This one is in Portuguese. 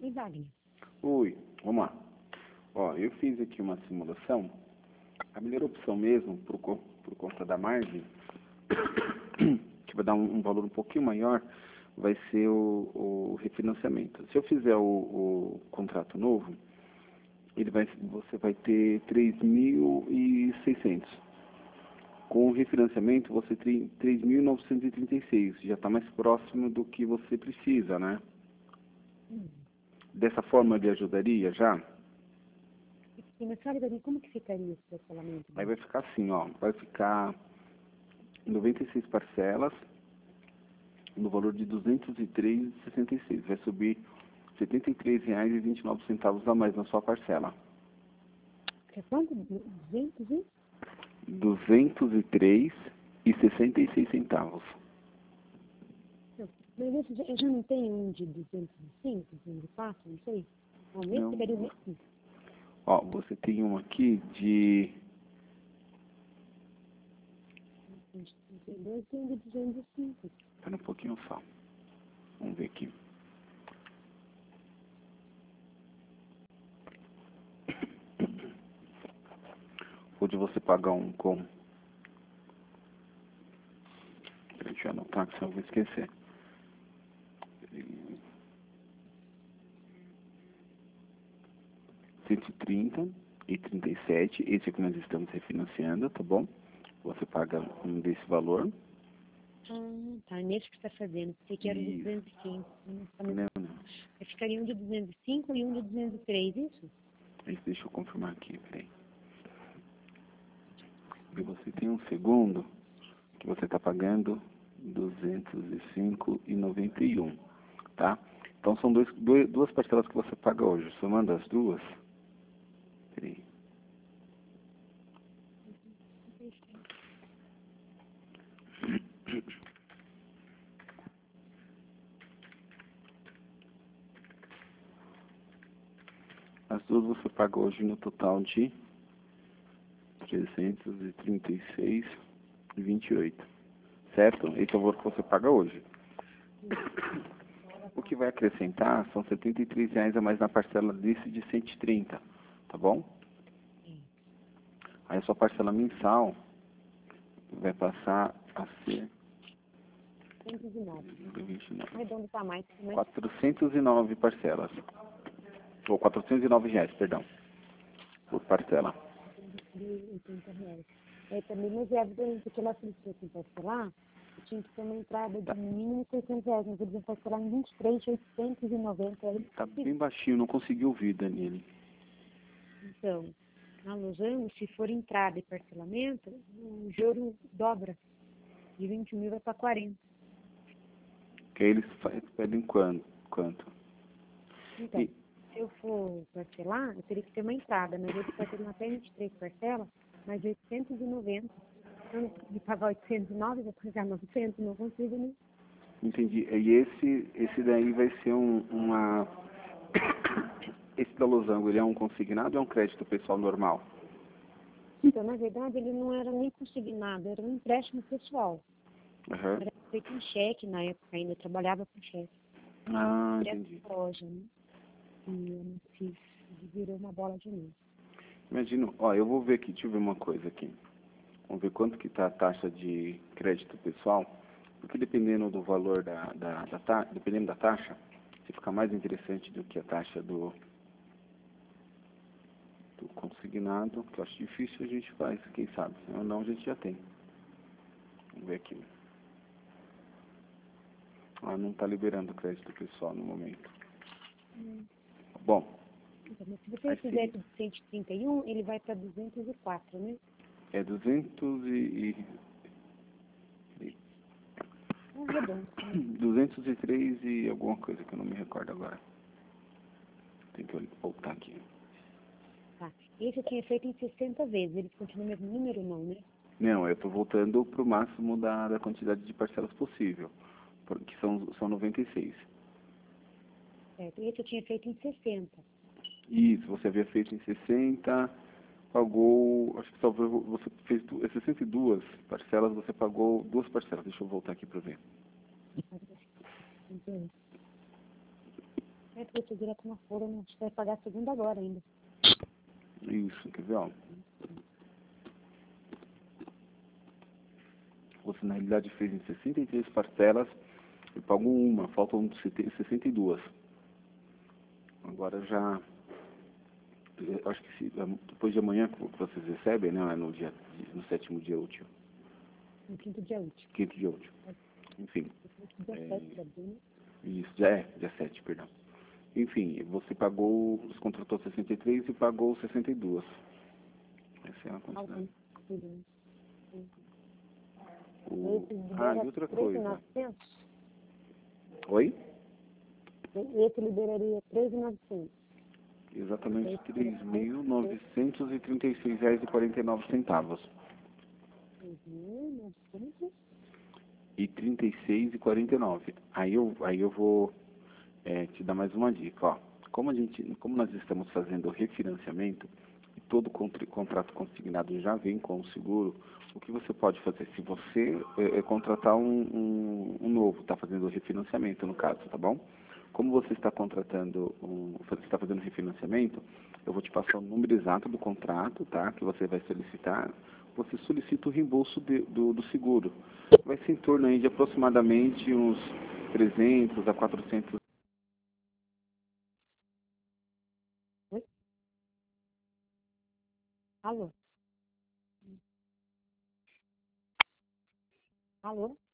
Oi, Wagner. Oi, vamos lá. Ó, eu fiz aqui uma simulação. A melhor opção mesmo, por conta da margem, que vai dar um valor um pouquinho maior, vai ser o refinanciamento. Se eu fizer o contrato novo, você vai ter 3.600. Com o refinanciamento, você tem 3.936. Já está mais próximo do que você precisa, né? Dessa forma, ele ajudaria já? E na sua livraria, como que ficaria esse parcelamento? Aí vai ficar assim, ó. Vai ficar 96 parcelas no valor de R$ 203,66. Vai subir R$ 73,29 a mais na sua parcela. É quanto? 200 e? R$ 203,66. Mas eu já não tenho um de 205, 204, não sei. O mesmo Não. ficaria o mesmo. Ó, você tem um aqui de... 232 e um de 205. Espera um pouquinho só. Vamos ver aqui. Pode você pagar um com... Deixa eu anotar, que senão eu vou esquecer. 130,37. Esse é que nós estamos refinanciando, tá bom? Você paga um desse valor. Ah, tá. Nesse que você está fazendo. Pensei que era o de 205. Não, não. Aí ficaria um de 205 e um de 203, isso? Deixa eu confirmar aqui, peraí. E você tem um segundo que você está pagando 205,91, tá? Então são duas parcelas que você paga hoje. Somando as duas, peraí. As duas você paga hoje no total de 336,28, certo? Esse é o valor que você paga hoje. O que vai acrescentar são R$ 73 a mais na parcela desse de 130, tá bom? Aí a sua parcela mensal vai passar a ser 109. 29. Redondo para mais. 409 parcelas. Ou R$ 409, perdão. Por parcela. R$ 80. É, também, mas é evidente que ela solicitou assim, parcelar, eu tinha que ter uma entrada de mínimo R$ 600, mas eles vão parcelar em 23.890. Tá bem baixinho, não consegui ouvir, Daniele. Então, na Losano, se for entrada e parcelamento, o juro dobra. De 20 mil vai para 40. Que aí eles pedem quanto? Então, se eu for parcelar, eu teria que ter uma entrada, mas eles parcelam até 23 parcelas, mais 890. Então, de pagar 809, vou pagar 900, não consigo, né? Entendi. E esse daí vai ser uma... Esse da Losango, ele é um consignado ou é um crédito pessoal normal? Então, na verdade, ele não era nem consignado, era um empréstimo pessoal. Uhum. Era feito em cheque na época ainda, eu trabalhava com cheque. Ah, Direto entendi. pra loja, né? E eu não fiz, virou uma bola de neve. Imagino, ó, eu vou ver aqui, deixa eu ver uma coisa aqui. Vamos ver quanto que está a taxa de crédito pessoal, porque dependendo do valor dependendo da taxa, se fica mais interessante do que a taxa do consignado, que eu acho difícil, a gente faz, quem sabe, senão não a gente já tem. Vamos ver aqui. Ah, não está liberando crédito pessoal no momento. Bom, Então, mas se você fizer de 131, ele vai para 204, né? é 200 É um redondo. 203 e alguma coisa que eu não me recordo agora. Tem que voltar aqui. Tá. Esse eu tinha feito em 60 vezes. Eles continuam o mesmo número, não, né? Não, eu estou voltando para o máximo da quantidade de parcelas possível, que são 96. Certo. Esse eu tinha feito em 60. Isso, você havia feito em 60, pagou, acho que talvez você fez 62 parcelas, você pagou duas parcelas. Deixa eu voltar aqui para ver. Então, É porque eu tô direto na folha, né? Acho que vai pagar a segunda agora ainda. Isso, quer ver, ó. Você, na realidade, fez em 63 parcelas e pagou uma, faltam 62. Agora já, eu acho que depois de amanhã que vocês recebem, né, no 7º dia útil. No quinto dia útil. Quinto dia útil. Enfim. Dia 7 de abril, né? Isso, dia 7, perdão. Enfim, você pagou, você contratou 63 e pagou 62. Essa é a quantidade. E outra coisa. 3.900? Oi? Esse liberaria 3.900. Exatamente R$ 3.936,49. 900. E 36,49. Aí eu vou te dar mais uma dica, ó. Como nós estamos fazendo o refinanciamento e todo contrato consignado já vem com o seguro, o que você pode fazer? Se você contratar um novo, está fazendo o refinanciamento no caso, tá bom? Como você está está fazendo refinanciamento, eu vou te passar o número exato do contrato, tá? Que você vai solicitar. Você solicita o reembolso do seguro. Vai ser em torno aí de aproximadamente uns 300 a 400. Oi? Alô? Alô?